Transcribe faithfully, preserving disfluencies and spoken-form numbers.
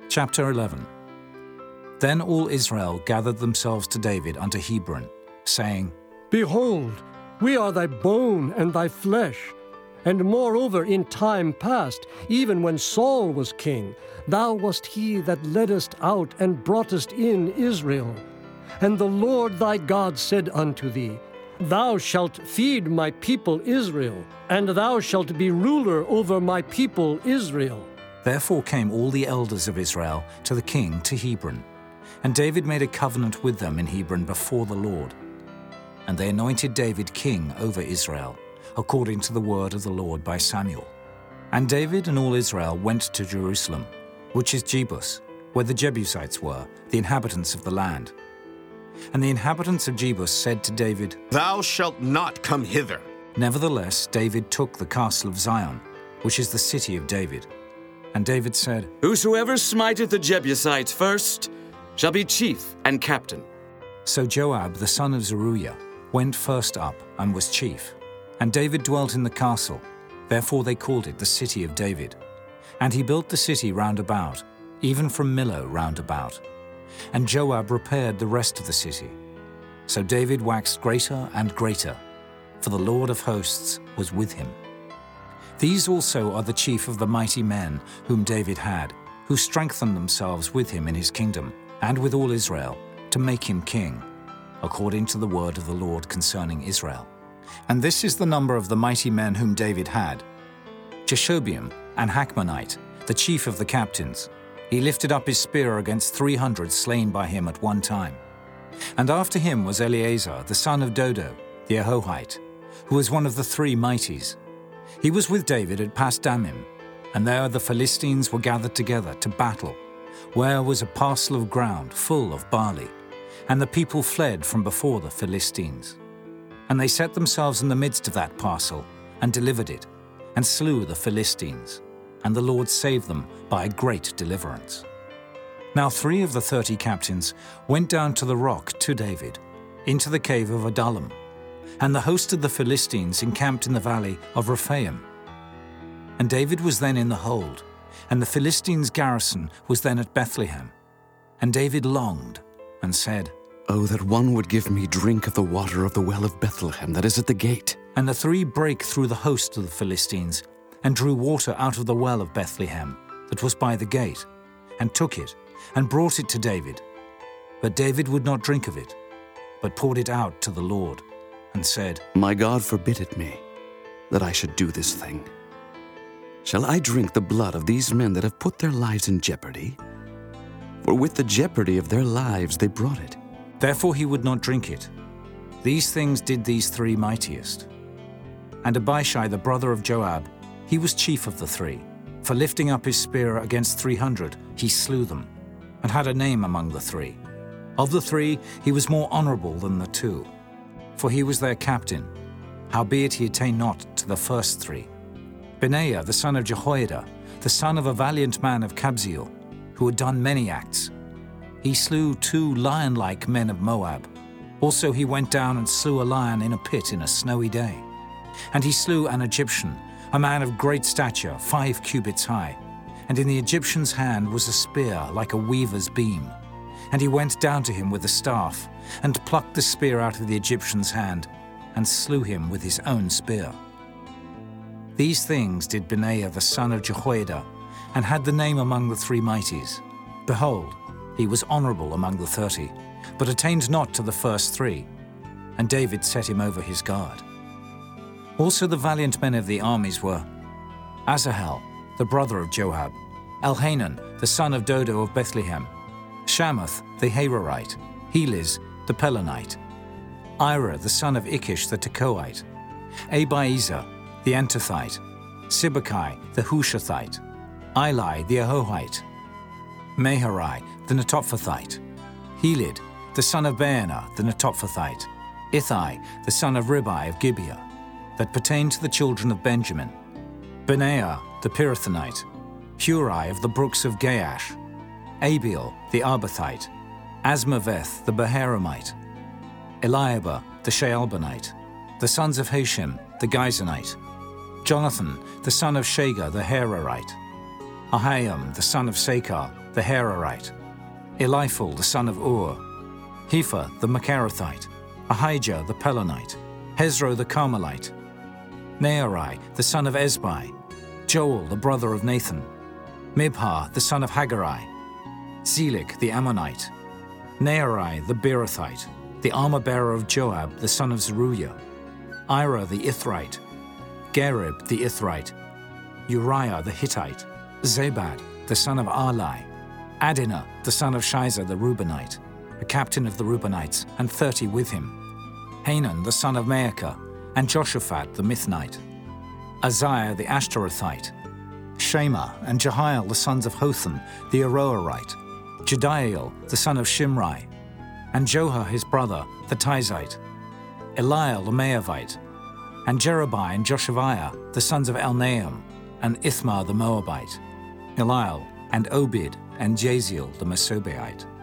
Chapter eleven. Then all Israel gathered themselves to David unto Hebron, saying, Behold, we are thy bone and thy flesh. And moreover, in time past, even when Saul was king, thou wast he that leddest out and broughtest in Israel. And the Lord thy God said unto thee, Thou shalt feed my people Israel, and thou shalt be ruler over my people Israel. Therefore came all the elders of Israel to the king to Hebron. And David made a covenant with them in Hebron before the Lord. And they anointed David king over Israel, according to the word of the Lord by Samuel. And David and all Israel went to Jerusalem, which is Jebus, where the Jebusites were, the inhabitants of the land. And the inhabitants of Jebus said to David, Thou shalt not come hither. Nevertheless, David took the castle of Zion, which is the city of David. And David said, Whosoever smiteth the Jebusites first shall be chief and captain. So Joab the son of Zeruiah went first up and was chief. And David dwelt in the castle, therefore they called it the city of David. And he built the city round about, even from Millo round about. And Joab repaired the rest of the city. So David waxed greater and greater, for the Lord of hosts was with him. These also are the chief of the mighty men whom David had, who strengthened themselves with him in his kingdom, and with all Israel, to make him king, according to the word of the Lord concerning Israel. And this is the number of the mighty men whom David had: Jeshobeam and Hachmonite, the chief of the captains. He lifted up his spear against three hundred slain by him at one time. And after him was Eleazar, the son of Dodo, the Ahohite, who was one of the three mighties. He was with David at Pasdammim, and there the Philistines were gathered together to battle, where was a parcel of ground full of barley, and the people fled from before the Philistines. And they set themselves in the midst of that parcel, and delivered it, and slew the Philistines, and the Lord saved them by a great deliverance. Now three of the thirty captains went down to the rock to David, into the cave of Adullam, and the host of the Philistines encamped in the valley of Rephaim. And David was then in the hold, and the Philistines' garrison was then at Bethlehem. And David longed, and said, Oh, that one would give me drink of the water of the well of Bethlehem that is at the gate. And the three brake through the host of the Philistines, and drew water out of the well of Bethlehem, that was by the gate, and took it, and brought it to David. But David would not drink of it, but poured it out to the Lord, and said, My God forbid it me, that I should do this thing. Shall I drink the blood of these men that have put their lives in jeopardy? For with the jeopardy of their lives they brought it. Therefore he would not drink it. These things did these three mightiest. And Abishai the brother of Joab, he was chief of the three, for lifting up his spear against three hundred, he slew them, and had a name among the three. Of the three he was more honorable than the two, for he was their captain, howbeit he attained not to the first three. Benaiah the son of Jehoiada, the son of a valiant man of Kabzeel, who had done many acts. He slew two lion-like men of Moab. Also he went down and slew a lion in a pit in a snowy day. And he slew an Egyptian, a man of great stature, five cubits high. And in the Egyptian's hand was a spear like a weaver's beam. And he went down to him with a staff, and plucked the spear out of the Egyptian's hand, and slew him with his own spear. These things did Benaiah the son of Jehoiada, and had the name among the three mighties. Behold, he was honorable among the thirty, but attained not to the first three, and David set him over his guard. Also the valiant men of the armies were Asahel, the brother of Joab, Elhanan, the son of Dodo of Bethlehem, Shammuth the Hararite, Heliz the Pelonite, Ira the son of Ikish the Tekoite, Abiezer the Antothite, Sibbecai the Hushathite, Eli the Ahohite, Meharai the Netophathite, Helid the son of Baanah the Netophathite, Ithai the son of Ribai of Gibeah, that pertained to the children of Benjamin, Benaiah the Pirathonite, Hurai of the brooks of Gaash, Abiel the Arbathite, Asmaveth the Baharamite, Eliahba the Shaalbonite, the sons of Hashem the Gizonite, Jonathan the son of Shagar the Hararite, Ahiam the son of Sakar, the Hararite, Eliphal the son of Ur, Hepher the Macharathite, Ahijah the Pelonite, Hezro the Carmelite, Nearai the son of Ezbai, Joel the brother of Nathan, Mibhar the son of Haggai, Zelik the Ammonite, Nearai the Beerothite, the armor-bearer of Joab the son of Zeruiah, Ira the Ithrite, Gareb the Ithrite, Uriah the Hittite, Zabad the son of Arlai, Adinah the son of Shiza the Reubenite, a captain of the Reubenites, and thirty with him, Hanan the son of Maacah, and Joshaphat the Mithnite, Uzziah the Ashtarothite, Shema and Jehiel the sons of Hotham the Aroerite, Jediael the son of Shimri, and Joha his brother the Tizite, Eliel the Maavite, and Jerubai and Joshaviah the sons of Elnaam, and Ithmar the Moabite, Eliel and Obed and Jaziel the Mesobaite.